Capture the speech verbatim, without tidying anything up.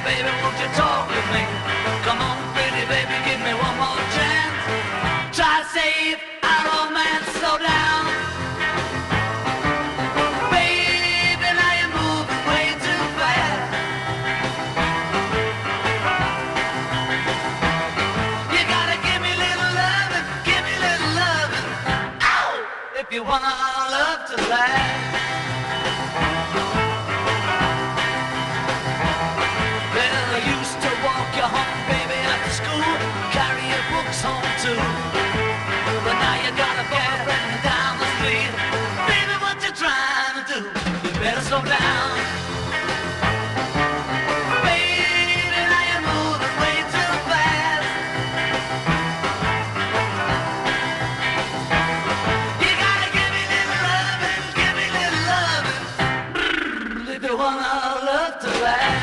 baby, won't you talk with me? Come on, pretty baby, give me one more chance. Try to save our romance, slow down. Baby, now you're moving way too fast. You gotta give me a little loving, give me a little loving. Ow! If you want our love to last. Well, I used to walk you home, baby, after school, carry your books home too. But now you got a boyfriend down the street. Baby, what you trying to do? You better slow down. Baby, now you're moving way too fast. You gotta give me a little loving, give me a little loving. Brrr, if you want our love to last.